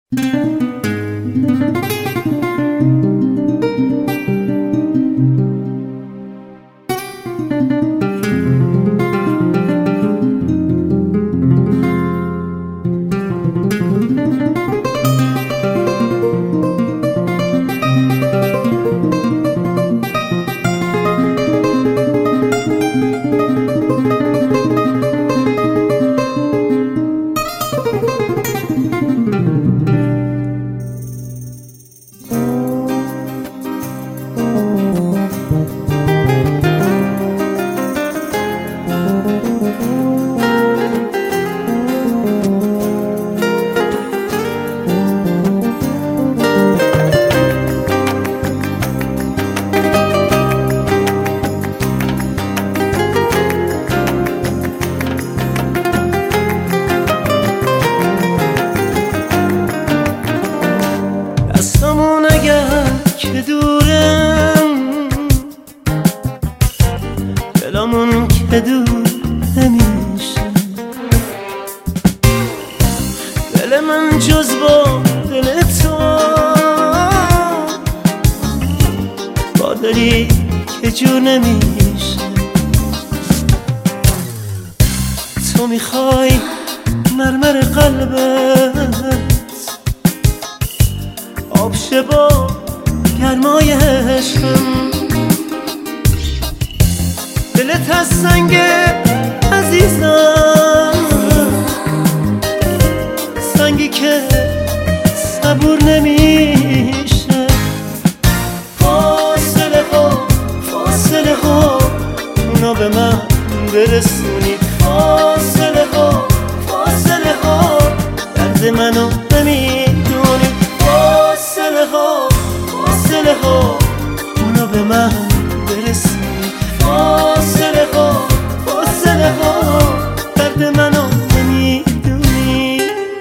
دستمون اگر که دورم، دلمون که دور نمیشه. دل من جز با دل تو، با دلی که جور نمیشه. تو میخوای مرمر قلبت آب شه با گرمای عشقم. دلت از سنگ عزیزم، سنگی که صبور نمیشه. فاصله ها اونا به من برسونی. فاصله ها درد منو نمیدونی. فاصله ها اونا به من برسونی. فاصله ها درد منو نمیدونی.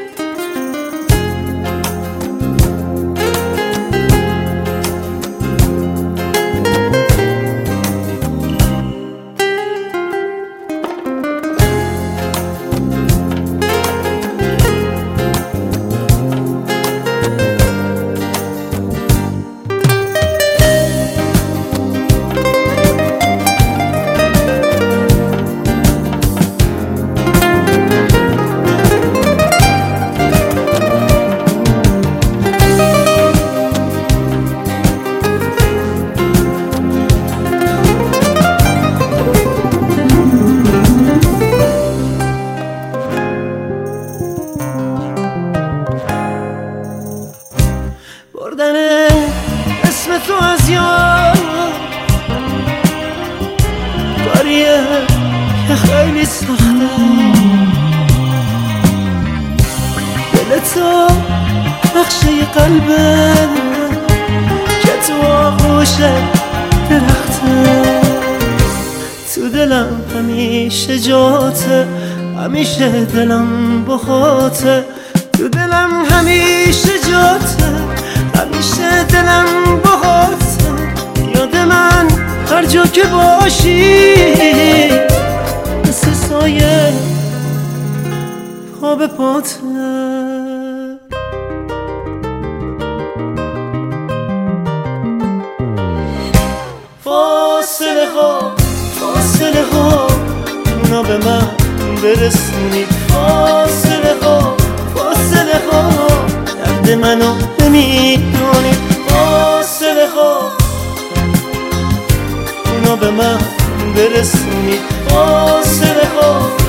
بردن اسم تو از یاد کاریه که خیلی سخته. دل تو نقشه قلبه که تو آغوش درخته. تو دلم همیشه جاته، همیشه دلم بخاته. تو دلم همیشه جاته، همیشه دلم باهاته. یاد من هر جا که باشی، مثل سایه پا به پاته. فاصله ها اونا به من برسونی. فاصله ها درد منو نمیدونی. فاصله ها اونا به من برسونی. فاصله ها